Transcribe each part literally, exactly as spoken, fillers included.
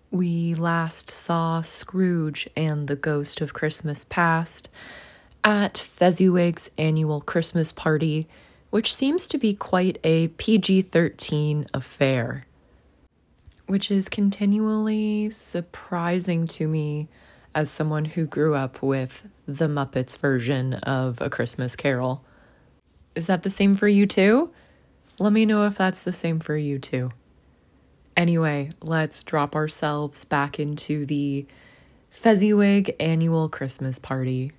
We last saw Scrooge and the Ghost of Christmas Past at Fezziwig's annual Christmas party, which seems to be quite a P G thirteen affair, which is continually surprising to me as someone who grew up with the Muppets version of A Christmas Carol. Is that the same for you too? Let me know if that's the same for you too. Anyway, let's drop ourselves back into the Fezziwig annual Christmas party.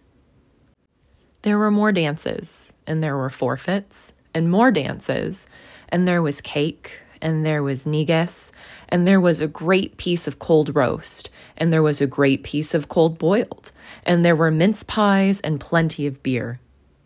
There were more dances, and there were forfeits, and more dances, and there was cake, and there was negus, and there was a great piece of cold roast, and there was a great piece of cold boiled, and there were mince pies and plenty of beer.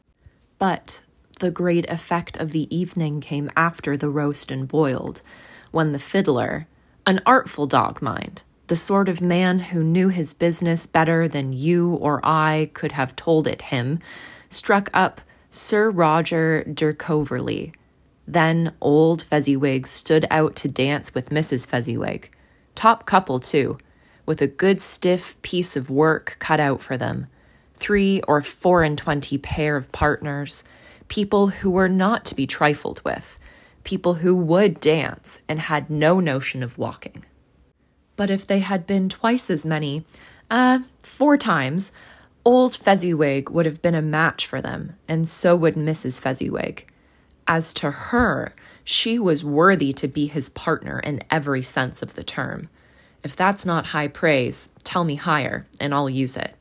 But the great effect of the evening came after the roast and boiled, when the fiddler, an artful dog mind, the sort of man who knew his business better than you or I could have told it him, struck up Sir Roger de Coverley. Then old Fezziwig stood out to dance with Missus Fezziwig. Top couple, too, with a good stiff piece of work cut out for them. Three or four and twenty pair of partners, people who were not to be trifled with, people who would dance and had no notion of walking. But if they had been twice as many, uh, four times, old Fezziwig would have been a match for them, and so would Missus Fezziwig. As to her, she was worthy to be his partner in every sense of the term. If that's not high praise, tell me higher, and I'll use it.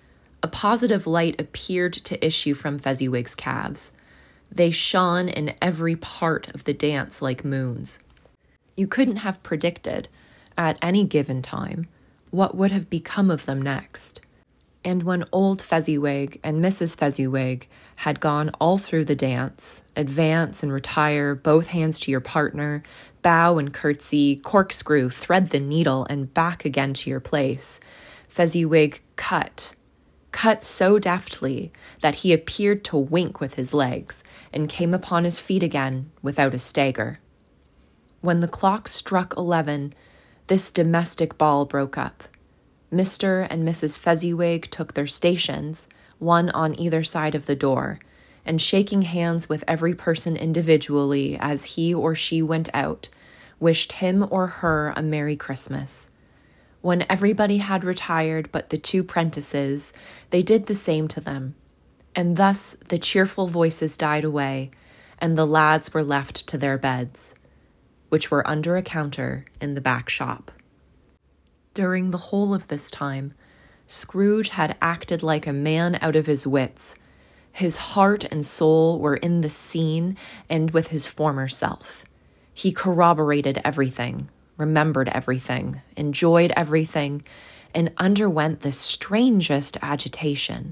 A positive light appeared to issue from Fezziwig's calves. They shone in every part of the dance like moons. You couldn't have predicted, at any given time, what would have become of them next. And when old Fezziwig and Missus Fezziwig had gone all through the dance, advance and retire, both hands to your partner, bow and curtsy, corkscrew, thread the needle, and back again to your place, Fezziwig cut, cut so deftly that he appeared to wink with his legs, and came upon his feet again without a stagger. When the clock struck eleven, this domestic ball broke up. Mister and Missus Fezziwig took their stations, one on either side of the door, and shaking hands with every person individually as he or she went out, wished him or her a Merry Christmas. When everybody had retired but the two prentices, they did the same to them, and thus the cheerful voices died away, and the lads were left to their beds, which were under a counter in the back shop. During the whole of this time, Scrooge had acted like a man out of his wits. His heart and soul were in the scene and with his former self. He corroborated everything, remembered everything, enjoyed everything, and underwent the strangest agitation.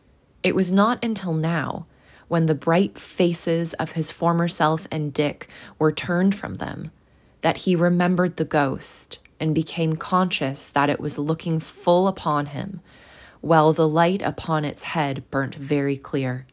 It was not until now, when the bright faces of his former self and Dick were turned from them, that he remembered the ghost and became conscious that it was looking full upon him, while the light upon its head burnt very clear.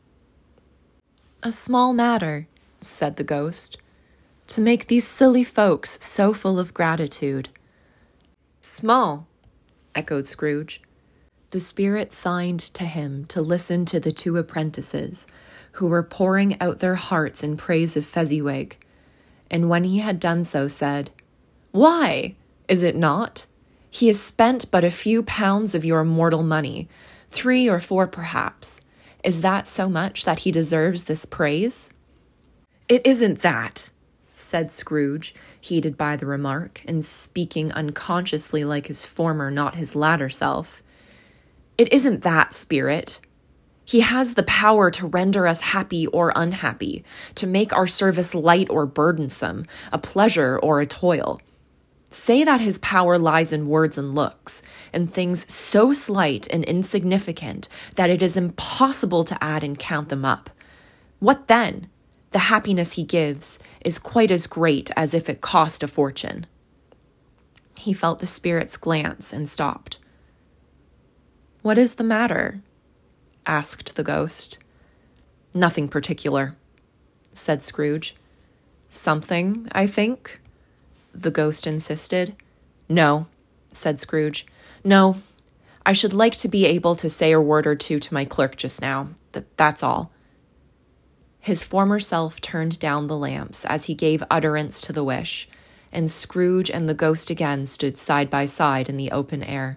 "A small matter," said the ghost, "to make these silly folks so full of gratitude." "Small," echoed Scrooge. The spirit signed to him to listen to the two apprentices, who were pouring out their hearts in praise of Fezziwig, and when he had done so said, "Why, is it not? He has spent but a few pounds of your mortal money, three or four perhaps. Is that so much that he deserves this praise?" "It isn't that," said Scrooge, heated by the remark, and speaking unconsciously like his former, not his latter self. "It isn't that, spirit. He has the power to render us happy or unhappy, to make our service light or burdensome, a pleasure or a toil. Say that his power lies in words and looks, and things so slight and insignificant that it is impossible to add and count them up. What then? The happiness he gives is quite as great as if it cost a fortune." He felt the spirit's glance and stopped. "What is the matter?" asked the ghost. "Nothing particular," said Scrooge. "Something, I think?" the ghost insisted. "No, said Scrooge. "No, I should like to be able to say a word or two to my clerk just now. Th- that's all." His former self turned down the lamps as he gave utterance to the wish, and Scrooge and the ghost again stood side by side in the open air.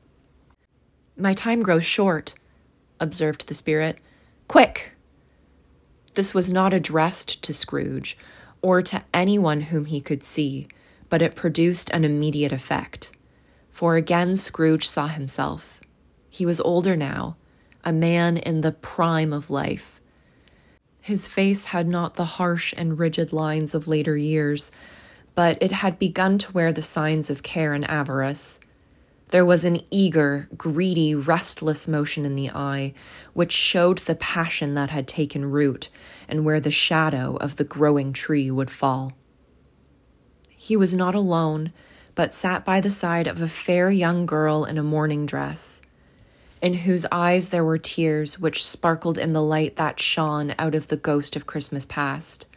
"My time grows short," observed the spirit. "Quick!" This was not addressed to Scrooge, or to anyone whom he could see, but it produced an immediate effect. For again Scrooge saw himself. He was older now, a man in the prime of life. His face had not the harsh and rigid lines of later years, but it had begun to wear the signs of care and avarice. There was an eager, greedy, restless motion in the eye, which showed the passion that had taken root and where the shadow of the growing tree would fall. He was not alone, but sat by the side of a fair young girl in a mourning dress, in whose eyes there were tears which sparkled in the light that shone out of the ghost of Christmas past.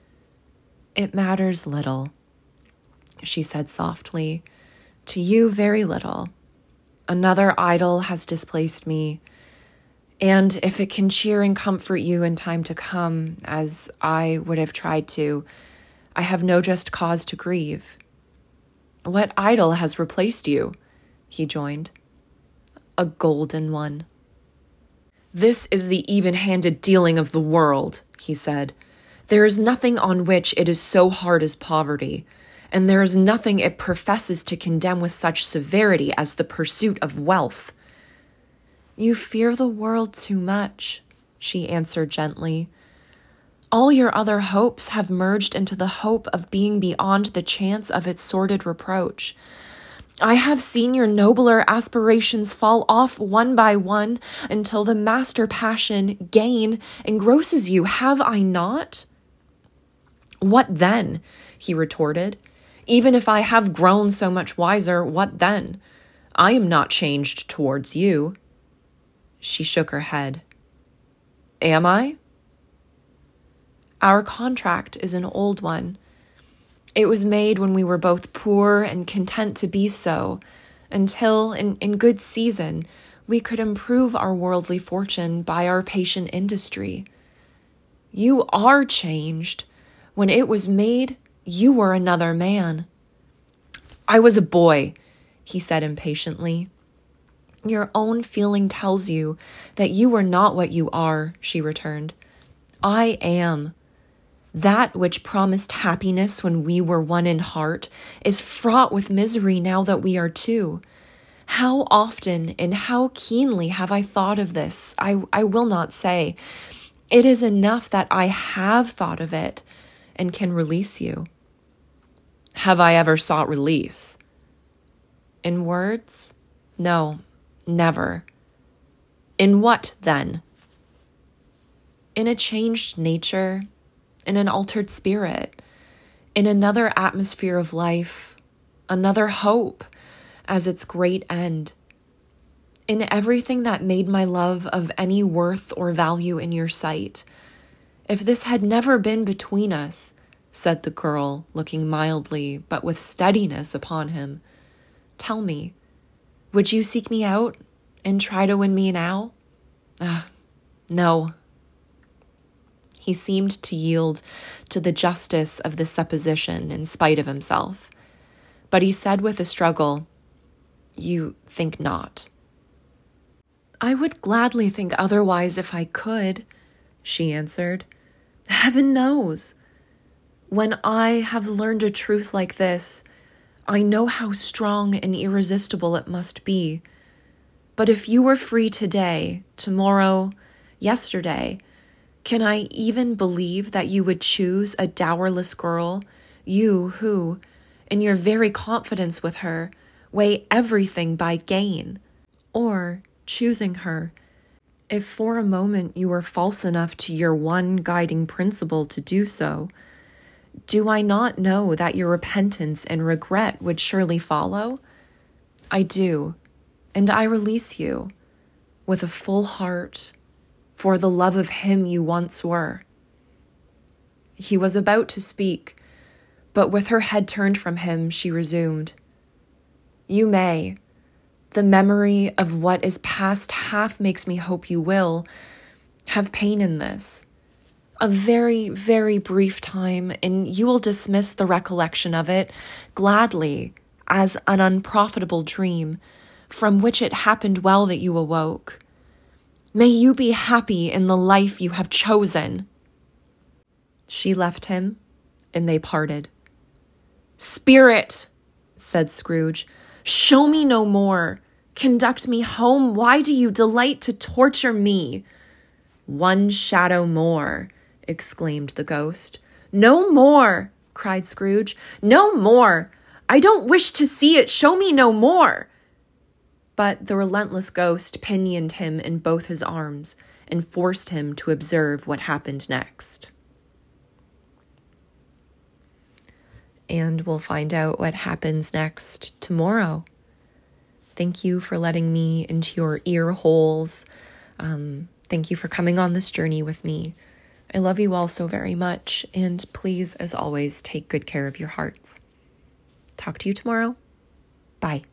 "It matters little," she said softly. "To you, very little. Another idol has displaced me, and if it can cheer and comfort you in time to come, as I would have tried to, I have no just cause to grieve." "What idol has replaced you?" he joined. "A golden one." "This is the even-handed dealing of the world," he said. "There is nothing on which it is so hard as poverty, and there is nothing it professes to condemn with such severity as the pursuit of wealth." "You fear the world too much," she answered gently. "All your other hopes have merged into the hope of being beyond the chance of its sordid reproach. I have seen your nobler aspirations fall off one by one until the master passion, gain, engrosses you, have I not?" "What then?" he retorted. "Even if I have grown so much wiser, what then? I am not changed towards you." She shook her head. "Am I?" "Our contract is an old one. It was made when we were both poor and content to be so, until, in, in good season, we could improve our worldly fortune by our patient industry. You are changed. When it was made, you were another man." "I was a boy," he said impatiently. "Your own feeling tells you that you are not what you are," she returned. "I am. That which promised happiness when we were one in heart is fraught with misery now that we are two. How often and how keenly have I thought of this, I, I will not say. It is enough that I have thought of it and can release you." "Have I ever sought release?" "In words? No, never." "In what, then?" "In a changed nature, in an altered spirit, in another atmosphere of life, another hope as its great end. In everything that made my love of any worth or value in your sight. If this had never been between us," said the girl, looking mildly but with steadiness upon him, "tell me, would you seek me out and try to win me now?" Ah, no. He seemed to yield to the justice of this supposition in spite of himself, but he said with a struggle, "You think not?" "I would gladly think otherwise if I could," she answered. "Heaven knows. When I have learned a truth like this, I know how strong and irresistible it must be. But if you were free today, tomorrow, yesterday, can I even believe that you would choose a dowerless girl, you who, in your very confidence with her, weigh everything by gain? Or, choosing her, if for a moment you were false enough to your one guiding principle to do so, do I not know that your repentance and regret would surely follow? I do, and I release you, with a full heart, for the love of him you once were." He was about to speak, but with her head turned from him, she resumed, You may. The memory of what is past half makes me hope you will have pain in this. A very, very brief time, and you will dismiss the recollection of it gladly as an unprofitable dream from which it happened well that you awoke. May you be happy in the life you have chosen. She left him, and they parted. Spirit, said Scrooge, show me no more. Conduct me home. Why do you delight to torture me? One shadow more, exclaimed the ghost. No more, cried Scrooge. No more. I don't wish to see it. Show me no more. But the relentless ghost pinioned him in both his arms and forced him to observe what happened next. And we'll find out what happens next tomorrow. Thank you for letting me into your ear holes. Um, thank you for coming on this journey with me. I love you all so very much, and please, as always, take good care of your hearts. Talk to you tomorrow. Bye.